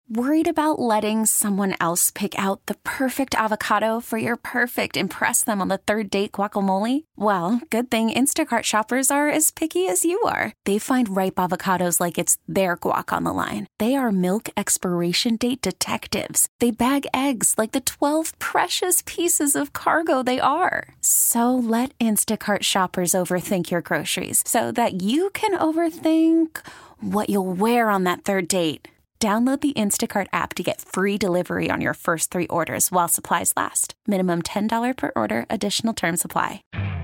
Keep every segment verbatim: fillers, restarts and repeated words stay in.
Worried about letting someone else pick out the perfect avocado for your perfect impress them on the third date guacamole? Well, good thing Instacart shoppers are as picky as you are. They find ripe avocados like it's their guac on the line. They are milk expiration date detectives. They bag eggs like the twelve precious pieces of cargo they are. So let Instacart shoppers overthink your groceries so that you can overthink what you'll wear on that third date. Download the Instacart app to get free delivery on your first three orders while supplies last. Minimum ten dollars per order. Additional terms apply.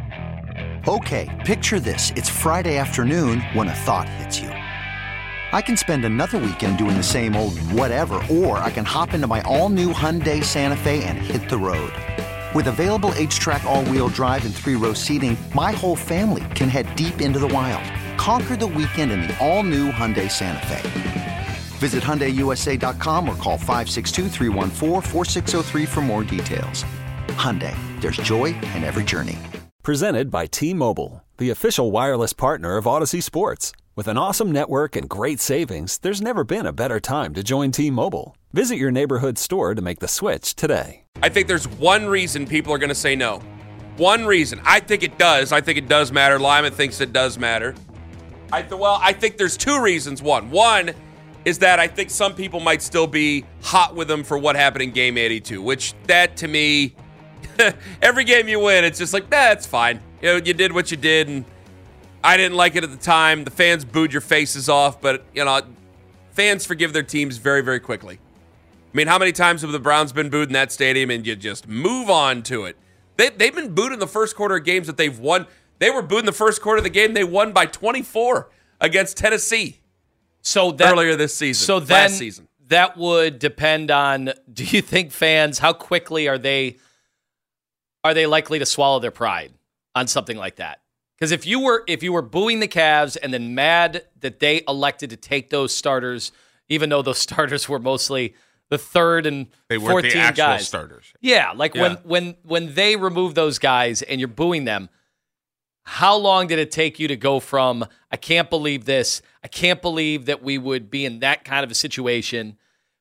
Okay, picture this. It's Friday afternoon when a thought hits you. I can spend another weekend doing the same old whatever, or I can hop into my all-new Hyundai Santa Fe and hit the road. With available H-Track all-wheel drive and three-row seating, my whole family can head deep into the wild. Conquer the weekend in the all-new Hyundai Santa Fe. Visit Hyundai U S A dot com or call five six two, three one four, four six zero three for more details. Hyundai, there's joy in every journey. Presented by T-Mobile, the official wireless partner of Odyssey Sports. With an awesome network and great savings, there's never been a better time to join T-Mobile. Visit your neighborhood store to make the switch today. I think there's one reason people are going to say no. One reason. I think it does. I think it does matter. Lyman thinks it does matter. I th- well, I think there's two reasons. One. One is that I think some people might still be hot with them for what happened in Game eighty-two, which that, to me, every game you win, it's just like, nah, it's fine. You know, you did what you did, and I didn't like it at the time. The fans booed your faces off, but, you know, fans forgive their teams very, very quickly. I mean, how many times have the Browns been booed in that stadium, and you just move on to it? They, they've been booed in the first quarter of games that they've won. They were booed in the first quarter of the game they won by twenty-four against Tennessee. So that, earlier this season, so then last season. That would depend on, do you think fans, how quickly are they are they likely to swallow their pride on something like that? Because if you were if you were booing the Cavs and then mad that they elected to take those starters, even though those starters were mostly the third and they weren't fourteen the actual guys. starters. Yeah, like yeah. when when when they remove those guys and you're booing them, how long did it take you to go from, I can't believe this, I can't believe that we would be in that kind of a situation,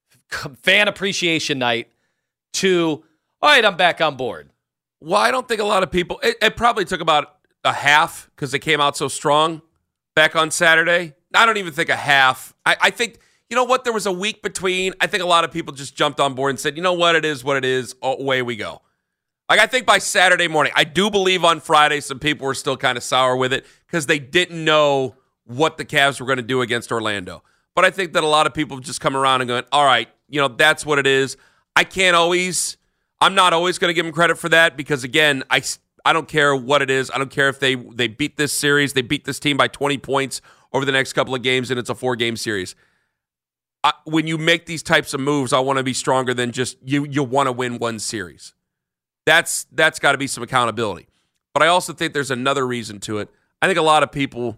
fan appreciation night, to, all right, I'm back on board? Well, I don't think a lot of people, it, it probably took about a half because they came out so strong back on Saturday. I don't even think a half. I, I think, you know what, there was a week between. I think a lot of people just jumped on board and said, you know what, it is what it is, away we go. Like, I think by Saturday morning, I do believe on Friday some people were still kind of sour with it because they didn't know what the Cavs were going to do against Orlando. But I think that a lot of people have just come around and going, all right, you know, that's what it is. I can't always, I'm not always going to give them credit for that because, again, I, I don't care what it is. I don't care if they, they beat this series, they beat this team by twenty points over the next couple of games, and it's a four-game series. I, when you make these types of moves, I want to be stronger than just you, you want to win one series. That's that's got to be some accountability. But I also think there's another reason to it. I think a lot of people,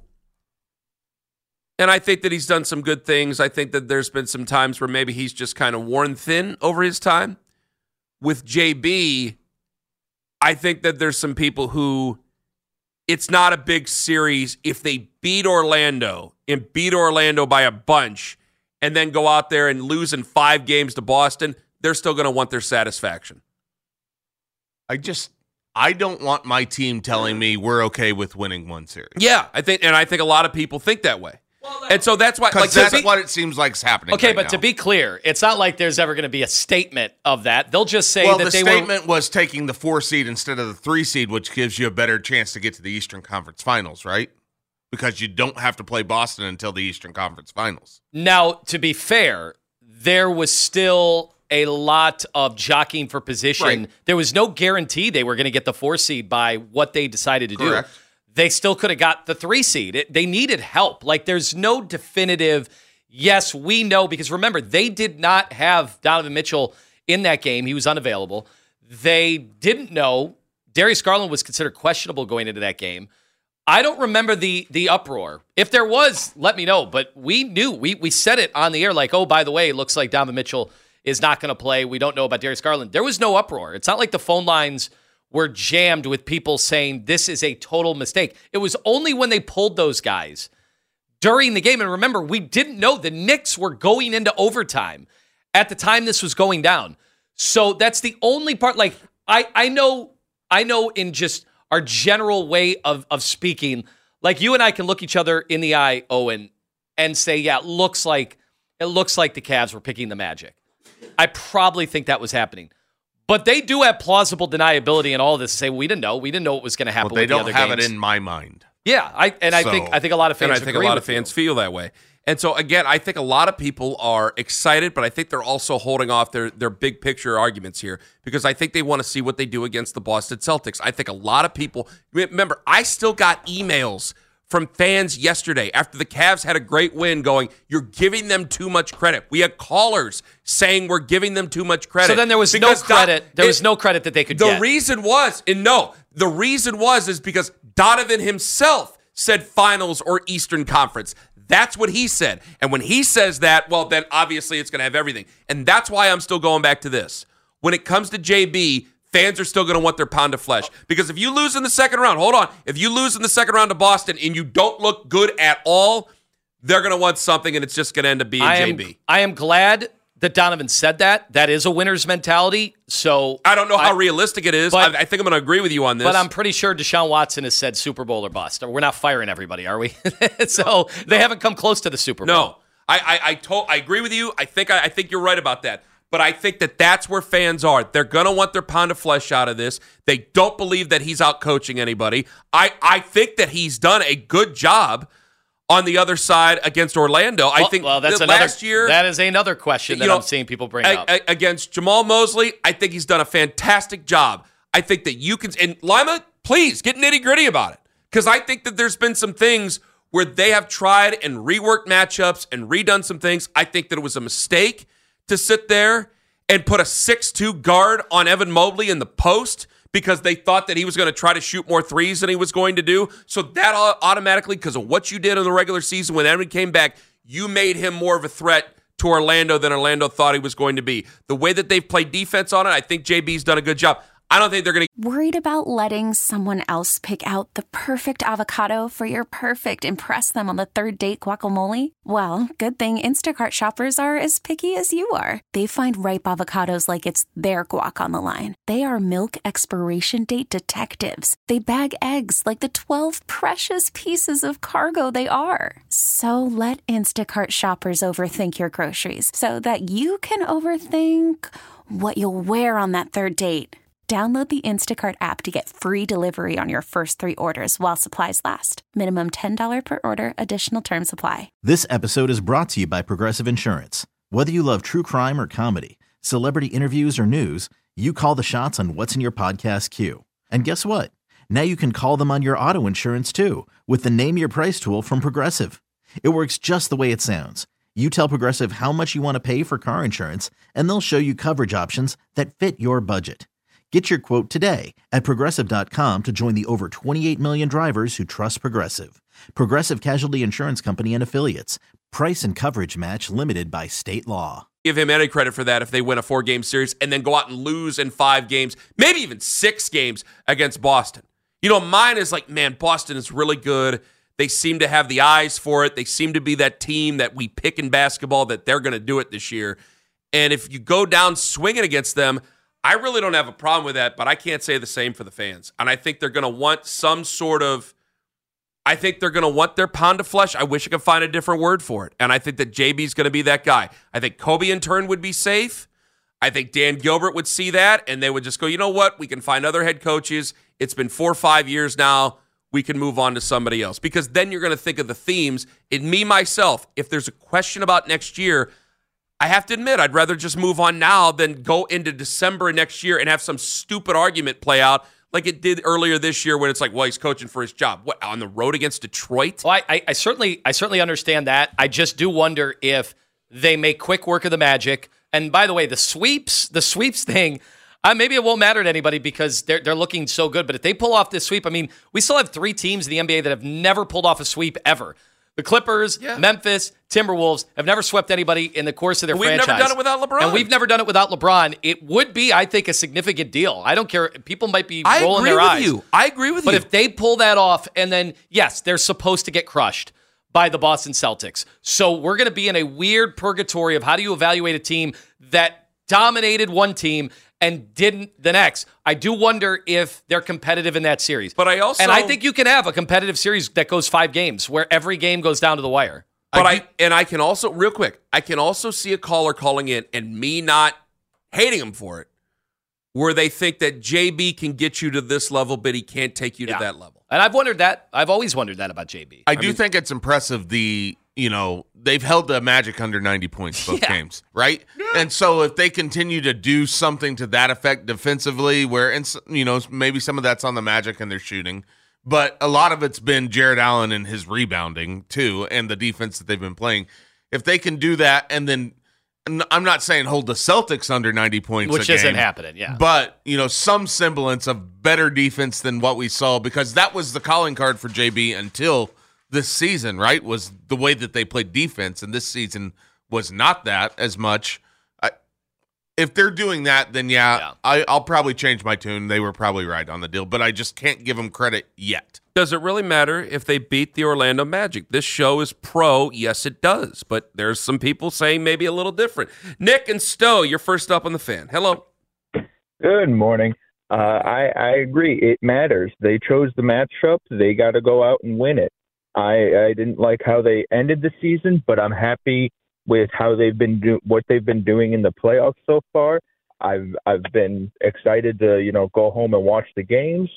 and I think that he's done some good things. I think that there's been some times where maybe he's just kind of worn thin over his time. With J B, I think that there's some people who, it's not a big series if they beat Orlando and beat Orlando by a bunch and then go out there and lose in five games to Boston, they're still going to want their satisfaction. I just, I don't want my team telling me we're okay with winning one series. Yeah, I think, and I think a lot of people think that way. Well, and so that's why, like, that's be, what it seems like is happening. Okay, right but now. To be clear, it's not like there's ever going to be a statement of that. They'll just say well, that the they statement were, was taking the four seed instead of the three seed, which gives you a better chance to get to the Eastern Conference Finals, right? Because you don't have to play Boston until the Eastern Conference Finals. Now, to be fair, there was still a lot of jockeying for position. Right. There was no guarantee they were going to get the four seed by what they decided to Correct. do. They still could have got the three seed. It, they needed help. Like, there's no definitive, yes, we know, because remember, they did not have Donovan Mitchell in that game. He was unavailable. They didn't know. Darius Garland was considered questionable going into that game. I don't remember the the uproar. If there was, let me know. But we knew. We we said it on the air like, oh, by the way, it looks like Donovan Mitchell is not going to play. We don't know about Darius Garland. There was no uproar. It's not like the phone lines were jammed with people saying this is a total mistake. It was only when they pulled those guys during the game. And remember, we didn't know the Knicks were going into overtime. at the time this was going down. So that's the only part. Like, I, I know, I know in just our general way of, of speaking, like you and I can look each other in the eye, Owen, and say, yeah, it looks like, it looks like the Cavs were picking the Magic. I probably think that was happening. But they do have plausible deniability in all of this to say, well, we didn't know. We didn't know what was going to happen well, they with the don't other have games. it in my mind. Yeah, I and I So- think I think a lot of fans And I think a agree lot with of fans you. feel that way. And so, again, I think a lot of people are excited, but I think they're also holding off their, their big picture arguments here because I think they want to see what they do against the Boston Celtics. I think a lot of people – remember, I still got emails from fans yesterday after the Cavs had a great win going, you're giving them too much credit. We had callers saying we're giving them too much credit. So then there was Because no credit. Don- there it- was no credit that they could The get. reason was – and no, the reason was is because Donovan himself said finals or Eastern Conference. That's what he said. And when he says that, well, then obviously it's going to have everything. And that's why I'm still going back to this. When it comes to J B, fans are still going to want their pound of flesh. Because if you lose in the second round, hold on, if you lose in the second round to Boston and you don't look good at all, they're going to want something and it's just going to end up being I J am, B. I am glad that Donovan said that. That is a winner's mentality. So I don't know how I- realistic it is. but- I, I think I'm going to agree with you on this. But I'm pretty sure Deshaun Watson has said Super Bowl or bust. We're not firing everybody, are we? so they haven't come close to the Super Bowl. No, I I I, told, I agree with you. I think I, I think you're right about that. But I think that that's where fans are. They're going to want their pound of flesh out of this. They don't believe that he's out coaching anybody. I, I think that he's done a good job on the other side against Orlando. I Well, think well, that's that another, last year That is another question that you know, I'm seeing people bring a- up. a- against Jamal Mosley, I think he's done a fantastic job. I think that you can, and Lima, please get nitty gritty about it. Because I think that there's been some things where they have tried and reworked matchups and redone some things. I think that it was a mistake to sit there and put a six two guard on Evan Mobley in the post because they thought that he was going to try to shoot more threes than he was going to do. So that automatically, because of what you did in the regular season when Evan came back, you made him more of a threat to Orlando than Orlando thought he was going to be. The way that they've played defense on it, I think J B's done a good job. I don't think they're going to. Worried about letting someone else pick out the perfect avocado for your perfect impress them on the third date guacamole? Well, good thing Instacart shoppers are as picky as you are. They find ripe avocados like it's their guac on the line. They are milk expiration date detectives. They bag eggs like the twelve precious pieces of cargo they are. So let Instacart shoppers overthink your groceries so that you can overthink what you'll wear on that third date. Download the Instacart app to get free delivery on your first three orders while supplies last. Minimum ten dollars per order. Additional terms apply. This episode is brought to you by Progressive Insurance. Whether you love true crime or comedy, celebrity interviews or news, you call the shots on what's in your podcast queue. And guess what? Now you can call them on your auto insurance too with the Name Your Price tool from Progressive. It works just the way it sounds. You tell Progressive how much you want to pay for car insurance, and they'll show you coverage options that fit your budget. Get your quote today at Progressive dot com to join the over twenty-eight million drivers who trust Progressive. Progressive Casualty Insurance Company and Affiliates. Price and coverage match limited by state law. Give him any credit for that if they win a four-game series and then go out and lose in five games, maybe even six games against Boston. You know, mine is like, man, Boston is really good. They seem to have the eyes for it. They seem to be that team that we pick in basketball that they're going to do it this year. And if you go down swinging against them, I really don't have a problem with that, but I can't say the same for the fans. And I think they're going to want some sort of, I think they're going to want their pound of flesh. I wish I could find a different word for it. And I think that J B's going to be that guy. I think Kobe in turn would be safe. I think Dan Gilbert would see that, and they would just go, you know what? We can find other head coaches. It's been four or five years now. We can move on to somebody else. Because then you're going to think of the themes. In me, myself, if there's a question about next year, I have to admit, I'd rather just move on now than go into December next year and have some stupid argument play out like it did earlier this year when it's like, well, he's coaching for his job. What, on the road against Detroit? Well, I, I, I certainly I certainly understand that. I just do wonder if they make quick work of the Magic. And by the way, the sweeps, the sweeps thing, uh, maybe it won't matter to anybody because they're they're looking so good. But if they pull off this sweep, I mean, we still have three teams in the N B A that have never pulled off a sweep ever. The Clippers, yeah. Memphis, Timberwolves have never swept anybody in the course of their we've franchise. We've never done it without LeBron. And we've never done it without LeBron. It would be, I think, a significant deal. I don't care. People might be I rolling agree their with eyes. You. I agree with but you. But if they pull that off, and then, yes, they're supposed to get crushed. by the Boston Celtics. So we're going to be in a weird purgatory of how do you evaluate a team that dominated one team and didn't the next. I do wonder if they're competitive in that series. But I also... And I think you can have a competitive series that goes five games where every game goes down to the wire. But I, I and I can also, real quick, I can also see a caller calling in and me not hating him for it, where they think that J B can get you to this level, but he can't take you yeah. to that level. And I've wondered that. I've always wondered that about J B. I, I do mean, think it's impressive the, you know, they've held the Magic under ninety points both yeah. games, right? Yeah. And so if they continue to do something to that effect defensively, where, and you know, maybe some of that's on the Magic and their shooting, but a lot of it's been Jared Allen and his rebounding too, and the defense that they've been playing. If they can do that, and then I'm not saying hold the Celtics under ninety points, which a isn't game, happening, yeah. But you know, some semblance of better defense than what we saw, because that was the calling card for J B until this season, right? Was the way that they played defense, and this season was not that as much. I, if they're doing that, then yeah, yeah. I, I'll probably change my tune. They were probably right on the deal, but I just can't give them credit yet. Does it really matter if they beat the Orlando Magic? This show is pro. Yes, it does. But there's some people saying maybe a little different. Nick and Stowe, you're first up on the Fan. Hello. Good morning. Uh, I, I agree. It matters. They chose the matchup. They got to go out and win it. I, I didn't like how they ended the season, but I'm happy with how they've been do- what they've been doing in the playoffs so far. I've I've been excited to you know go home and watch the games.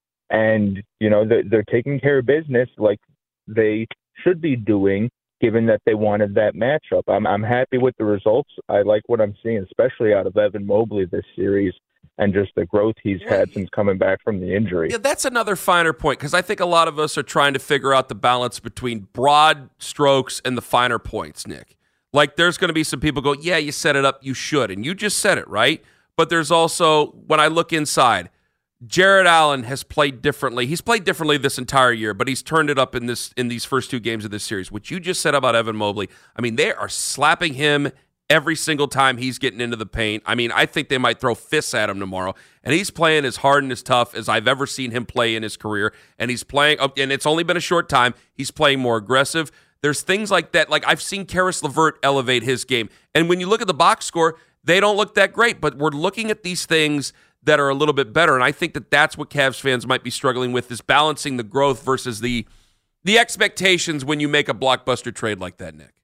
And, you know, they're, they're taking care of business like they should be doing, given that they wanted that matchup. I'm I'm happy with the results. I like what I'm seeing, especially out of Evan Mobley this series, and just the growth he's had since coming back from the injury. Yeah, that's another finer point, because I think a lot of us are trying to figure out the balance between broad strokes and the finer points, Nick. Like, there's going to be some people go, yeah, you set it up, you should. And you just said it, right? But there's also, when I look inside, Jared Allen has played differently. He's played differently this entire year, but he's turned it up in this in these first two games of this series. What you just said about Evan Mobley, I mean, they are slapping him every single time he's getting into the paint. I mean, I think they might throw fists at him tomorrow. And he's playing as hard and as tough as I've ever seen him play in his career. And he's playing, and it's only been a short time, he's playing more aggressive. There's things like that. Like, I've seen Karis LeVert elevate his game. And when you look at the box score, they don't look that great. But we're looking at these things that are a little bit better. And I think that that's what Cavs fans might be struggling with, is balancing the growth versus the the expectations when you make a blockbuster trade like that, Nick.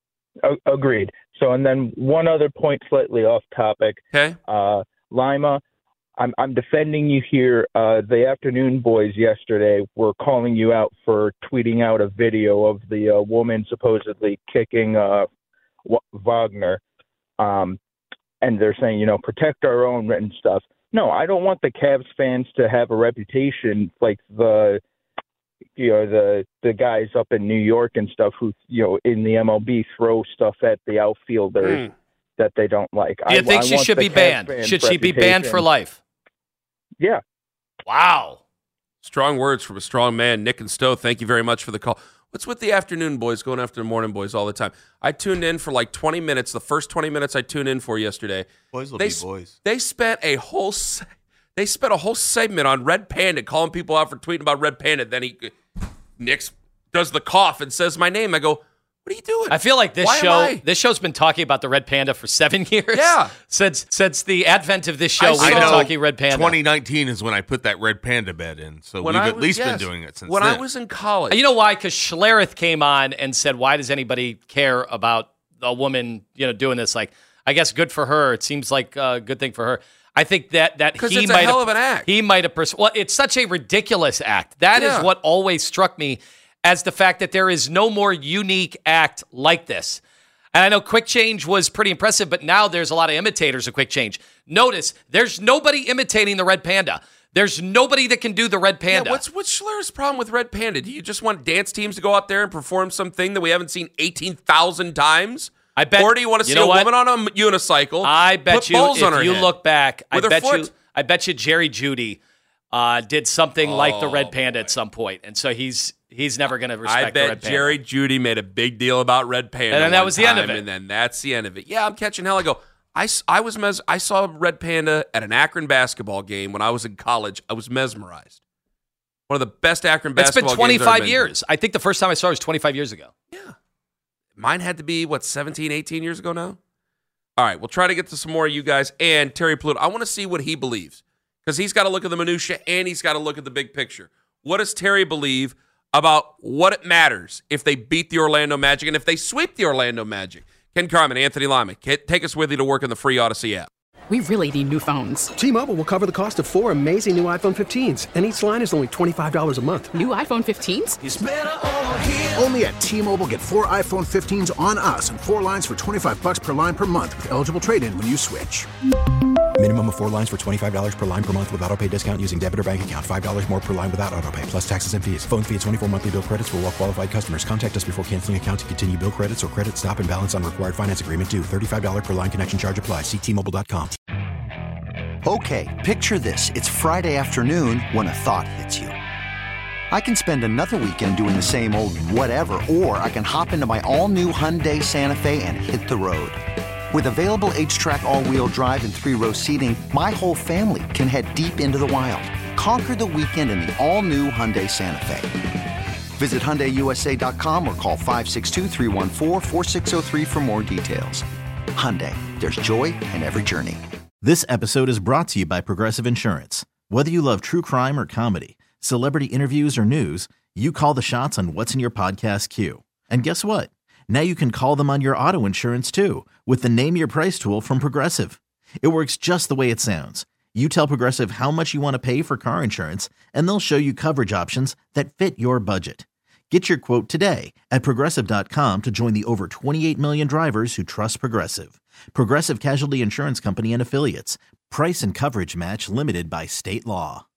Agreed. So, and then one other point slightly off topic. Okay. Uh, Lima, I'm, I'm defending you here. Uh, the Afternoon Boys yesterday were calling you out for tweeting out a video of the uh, woman supposedly kicking uh, w- Wagner. Um, and they're saying, you know, protect our own and stuff. No, I don't want the Cavs fans to have a reputation like the, you know, the the guys up in New York and stuff who, you know, in the M L B throw stuff at the outfielders mm. that they don't like. Do you I, think I she should be banned? Should she be banned for life? Yeah. Wow. Strong words from a strong man. Nick and Stowe, thank you very much for the call. What's with the Afternoon Boys going after the Morning Boys all the time? I tuned in for like twenty minutes. The first twenty minutes I tuned in for yesterday. Boys will they, be boys. They spent a whole se- they spent a whole segment on Red Panda, calling people out for tweeting about Red Panda. Then he Nick does the cough and says my name. I go, what are you doing? I feel like this Why show this show's been talking about the Red Panda for seven years. Yeah. Since since the advent of this show, I we've saw- been talking Red Panda. twenty nineteen is when I put that Red Panda bed in, so When we've I at was- least yes. been doing it since When then. I was in college. You know why? Because Schlereth came on and said, "Why does anybody care about a woman, you know, doing this?" Like, I guess good for her. It seems like a good thing for her. I think that that 'Cause he it's a might hell have, of an act. He might have. Pers- well, it's such a ridiculous act. That Yeah. is what always struck me as the fact that there is no more unique act like this. And I know Quick Change was pretty impressive, but now there's a lot of imitators of Quick Change. Notice there's nobody imitating the Red Panda. There's nobody that can do the Red Panda. Yeah, what's what's Schler's problem with Red Panda? Do you just want dance teams to go out there and perform something that we haven't seen eighteen thousand times? I bet. Or do you want to you see know a what? woman on a unicycle? I bet put you, balls on her if you head look back, I with her bet foot? you, I bet you, Jerry Judy uh, did something like the Oh, Red Panda boy. at some point, and so he's he's never going to respect I the Red bet Panda. Jerry Judy made a big deal about Red Panda, And then that one was the end of time, it. And then that's the end of it. Yeah, I'm catching hell. I go. I, s- I was mes- I saw Red Panda at an Akron basketball game when I was in college. I was mesmerized. One of the best Akron It's been basketball twenty-five games years. I think the first time I saw it was twenty-five years ago. Yeah. Mine had to be, what, seventeen, eighteen years ago now? All right, we'll try to get to some more of you guys. And Terry Pluto, I want to see what he believes. Because he's got to look at the minutia and he's got to look at the big picture. What does Terry believe about what it matters if they beat the Orlando Magic and if they sweep the Orlando Magic? Ken Carman, Anthony Lima, take us with you to work in the free Odyssey app. We really need new phones. T-Mobile will cover the cost of four amazing new iPhone fifteens, and each line is only twenty-five dollars a month. New iPhone fifteens? It's better over here. Only at T-Mobile, get four iPhone fifteens on us and four lines for twenty-five dollars per line per month with eligible trade-in when you switch. Minimum of four lines for twenty-five dollars per line per month with autopay discount using debit or bank account. five dollars more per line without autopay, plus taxes and fees. Phone fee at twenty-four monthly bill credits for well-qualified customers. Contact us before canceling account to continue bill credits or credit stop and balance on required finance agreement due. thirty-five dollars per line connection charge applies. See T Mobile dot com. Okay, picture this. It's Friday afternoon when a thought hits you. I can spend another weekend doing the same old whatever, or I can hop into my all-new Hyundai Santa Fe and hit the road. With available H-Track all-wheel drive and three-row seating, my whole family can head deep into the wild. Conquer the weekend in the all-new Hyundai Santa Fe. Visit Hyundai U S A dot com or call five six two, three one four, four six zero three for more details. Hyundai, there's joy in every journey. This episode is brought to you by Progressive Insurance. Whether you love true crime or comedy, celebrity interviews or news, you call the shots on what's in your podcast queue. And guess what? Now you can call them on your auto insurance too with the Name Your Price tool from Progressive. It works just the way it sounds. You tell Progressive how much you want to pay for car insurance, and they'll show you coverage options that fit your budget. Get your quote today at Progressive dot com to join the over twenty-eight million drivers who trust Progressive. Progressive Casualty Insurance Company and Affiliates. Price and coverage match limited by state law.